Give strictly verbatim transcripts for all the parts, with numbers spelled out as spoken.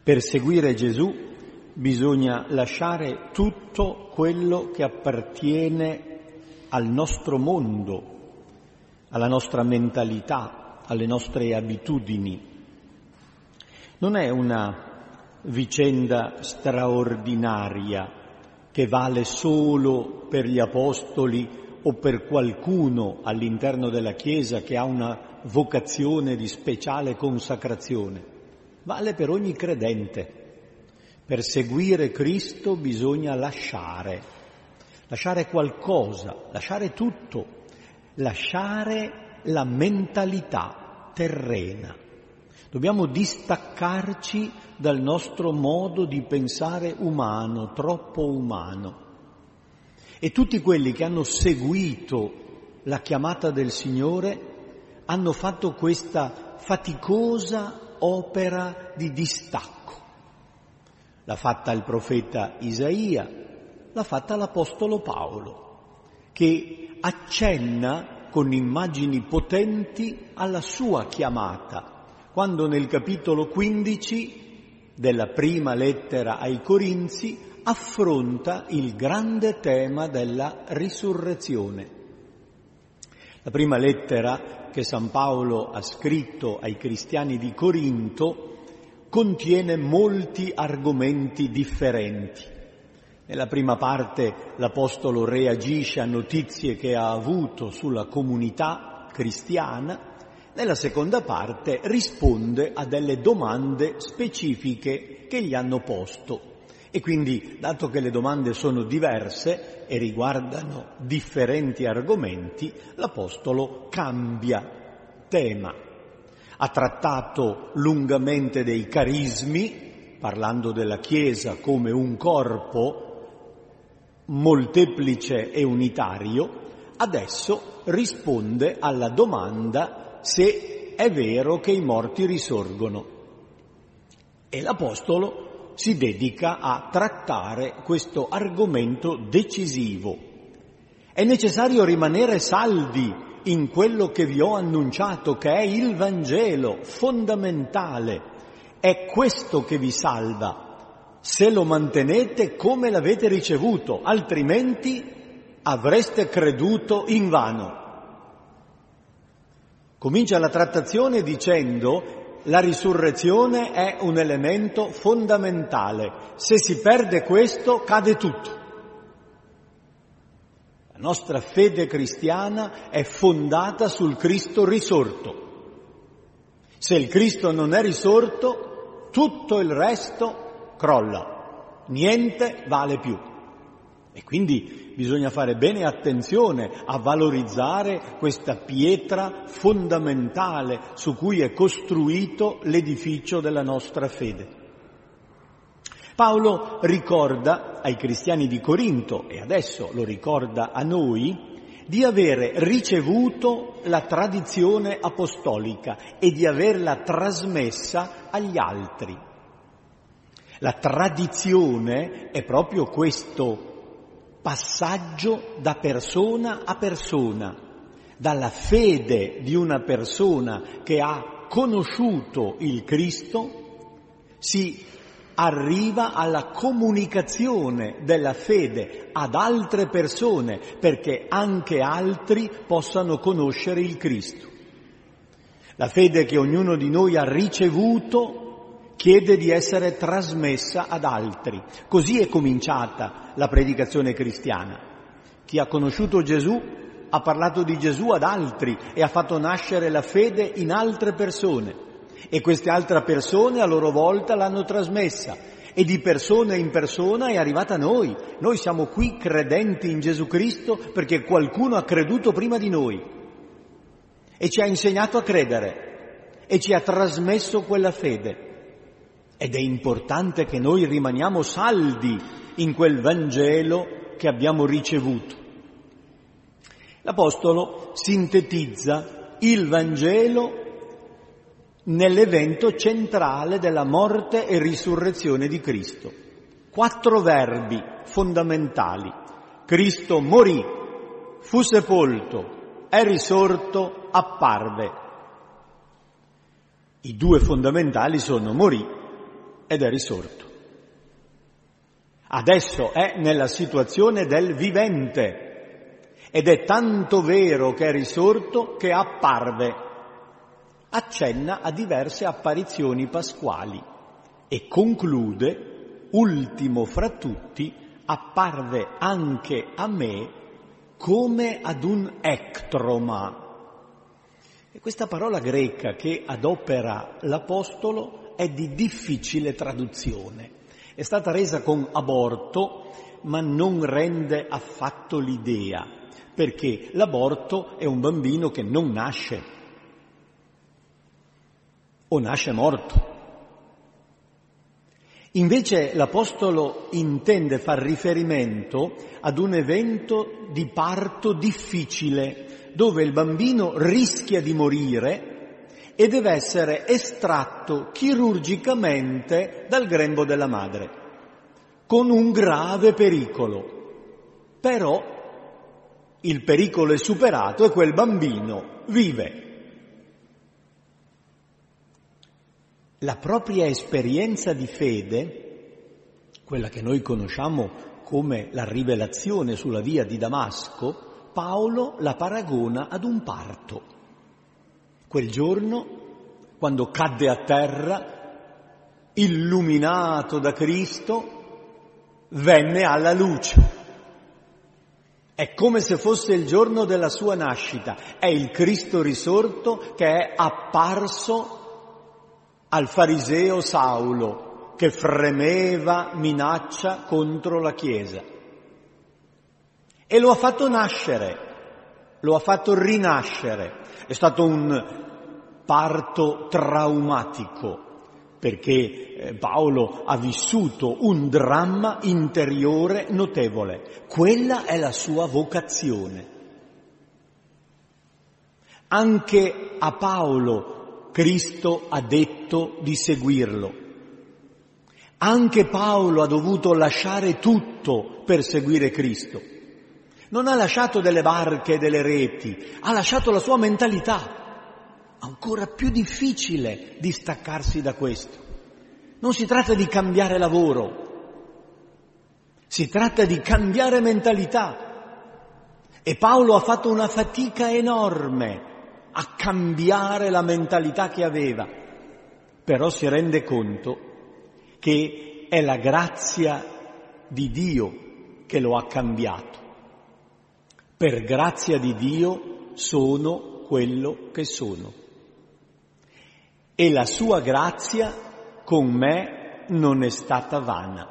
Per seguire Gesù bisogna lasciare tutto quello che appartiene al nostro mondo, alla nostra mentalità, alle nostre abitudini. Non è una vicenda straordinaria che vale solo per gli apostoli o per qualcuno all'interno della Chiesa che ha una vocazione di speciale consacrazione. Vale per ogni credente. Per seguire Cristo bisogna lasciare, lasciare qualcosa, lasciare tutto, lasciare la mentalità terrena. Dobbiamo distaccarci dal nostro modo di pensare umano, troppo umano. E tutti quelli che hanno seguito la chiamata del Signore hanno fatto questa faticosa opera di distacco. L'ha fatta il profeta Isaia, l'ha fatta l'Apostolo Paolo, che accenna con immagini potenti alla sua chiamata, quando nel capitolo quindici della prima lettera ai Corinzi affronta il grande tema della risurrezione. La prima lettera che San Paolo ha scritto ai cristiani di Corinto contiene molti argomenti differenti. Nella prima parte l'Apostolo reagisce a notizie che ha avuto sulla comunità cristiana, nella seconda parte risponde a delle domande specifiche che gli hanno posto. E quindi, dato che le domande sono diverse e riguardano differenti argomenti, l'Apostolo cambia tema. Ha trattato lungamente dei carismi, parlando della Chiesa come un corpo molteplice e unitario. Adesso risponde alla domanda se è vero che i morti risorgono. E l'Apostolo si dedica a trattare questo argomento decisivo. È necessario rimanere saldi in quello che vi ho annunciato, che è il Vangelo fondamentale. È questo che vi salva, se lo mantenete come l'avete ricevuto, altrimenti avreste creduto invano. Comincia la trattazione dicendo: la risurrezione è un elemento fondamentale. Se si perde questo, cade tutto. La nostra fede cristiana è fondata sul Cristo risorto. Se il Cristo non è risorto, tutto il resto crolla. Niente vale più. E quindi bisogna fare bene attenzione a valorizzare questa pietra fondamentale su cui è costruito l'edificio della nostra fede. Paolo ricorda ai cristiani di Corinto, e adesso lo ricorda a noi, di avere ricevuto la tradizione apostolica e di averla trasmessa agli altri. La tradizione è proprio questo passaggio da persona a persona, dalla fede di una persona che ha conosciuto il Cristo, si arriva alla comunicazione della fede ad altre persone, perché anche altri possano conoscere il Cristo. La fede che ognuno di noi ha ricevuto chiede di essere trasmessa ad altri. Così è cominciata la predicazione cristiana. Chi ha conosciuto Gesù ha parlato di Gesù ad altri e ha fatto nascere la fede in altre persone. E queste altre persone a loro volta l'hanno trasmessa. E di persona in persona è arrivata a noi. Noi siamo qui credenti in Gesù Cristo perché qualcuno ha creduto prima di noi. E ci ha insegnato a credere. E ci ha trasmesso quella fede. Ed è importante che noi rimaniamo saldi in quel Vangelo che abbiamo ricevuto. L'Apostolo sintetizza il Vangelo nell'evento centrale della morte e risurrezione di Cristo. Quattro verbi fondamentali. Cristo morì, fu sepolto, è risorto, apparve. I due fondamentali sono morì ed è risorto. Adesso è nella situazione del vivente ed è tanto vero che è risorto che apparve, accenna a diverse apparizioni pasquali e conclude, ultimo fra tutti, apparve anche a me come ad un ectroma. E questa parola greca che adopera l'Apostolo è di difficile traduzione. È stata resa con aborto, ma non rende affatto l'idea, perché l'aborto è un bambino che non nasce, o nasce morto. Invece l'Apostolo intende far riferimento ad un evento di parto difficile, dove il bambino rischia di morire e deve essere estratto chirurgicamente dal grembo della madre, con un grave pericolo. Però il pericolo è superato e quel bambino vive. La propria esperienza di fede, quella che noi conosciamo come la rivelazione sulla via di Damasco, Paolo la paragona ad un parto. Quel giorno, quando cadde a terra, illuminato da Cristo, venne alla luce. È come se fosse il giorno della sua nascita. È il Cristo risorto che è apparso al fariseo Saulo, che fremeva minaccia contro la Chiesa. E lo ha fatto nascere, lo ha fatto rinascere. È stato un parto traumatico, perché Paolo ha vissuto un dramma interiore notevole. Quella è la sua vocazione. Anche a Paolo Cristo ha detto di seguirlo. Anche Paolo ha dovuto lasciare tutto per seguire Cristo. Non ha lasciato delle barche e delle reti, ha lasciato la sua mentalità. Ancora più difficile distaccarsi da questo. Non si tratta di cambiare lavoro, si tratta di cambiare mentalità. E Paolo ha fatto una fatica enorme a cambiare la mentalità che aveva, però si rende conto che è la grazia di Dio che lo ha cambiato. Per grazia di Dio sono quello che sono. E la sua grazia con me non è stata vana.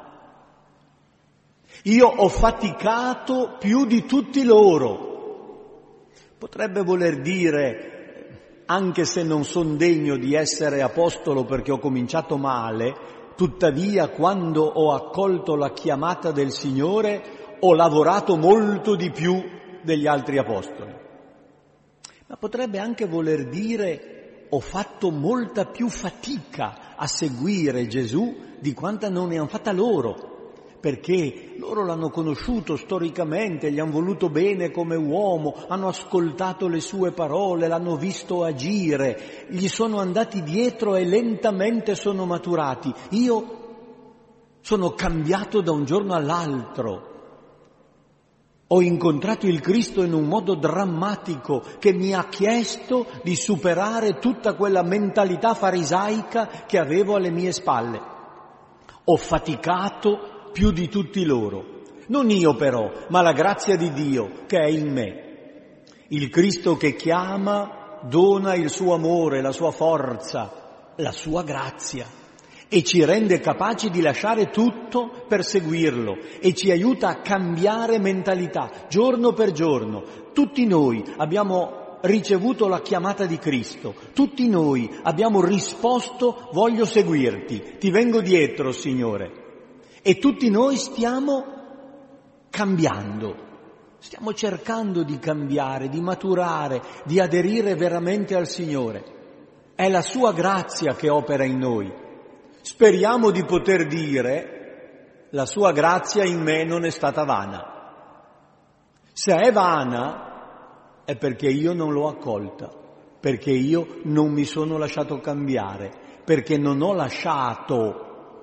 Io ho faticato più di tutti loro. Potrebbe voler dire, anche se non son degno di essere apostolo perché ho cominciato male, tuttavia quando ho accolto la chiamata del Signore ho lavorato molto di più degli altri apostoli. Ma potrebbe anche voler dire, ho fatto molta più fatica a seguire Gesù di quanta non ne hanno fatta loro, perché loro l'hanno conosciuto storicamente, gli hanno voluto bene come uomo, hanno ascoltato le sue parole, l'hanno visto agire, gli sono andati dietro e lentamente sono maturati. Io sono cambiato da un giorno all'altro. Ho incontrato il Cristo in un modo drammatico che mi ha chiesto di superare tutta quella mentalità farisaica che avevo alle mie spalle. Ho faticato più di tutti loro. Non io però, ma la grazia di Dio che è in me. Il Cristo che chiama, dona il suo amore, la sua forza, la sua grazia. E ci rende capaci di lasciare tutto per seguirlo e ci aiuta a cambiare mentalità giorno per giorno. Tutti noi abbiamo ricevuto la chiamata di Cristo, tutti noi abbiamo risposto voglio seguirti, ti vengo dietro Signore, e tutti noi stiamo cambiando, stiamo cercando di cambiare, di maturare, di aderire veramente al Signore. È la sua grazia che opera in noi. Speriamo di poter dire, la sua grazia in me non è stata vana. Se è vana è perché io non l'ho accolta, perché io non mi sono lasciato cambiare, perché non ho lasciato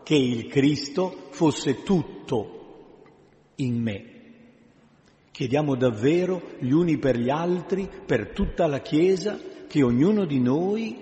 che il Cristo fosse tutto in me. Chiediamo davvero gli uni per gli altri, per tutta la Chiesa, che ognuno di noi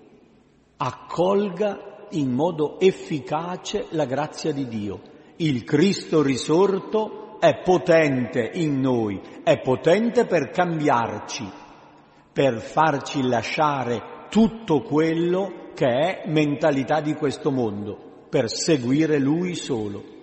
accolga in modo efficace la grazia di Dio. Il Cristo risorto è potente in noi, è potente per cambiarci, per farci lasciare tutto quello che è mentalità di questo mondo, per seguire Lui solo.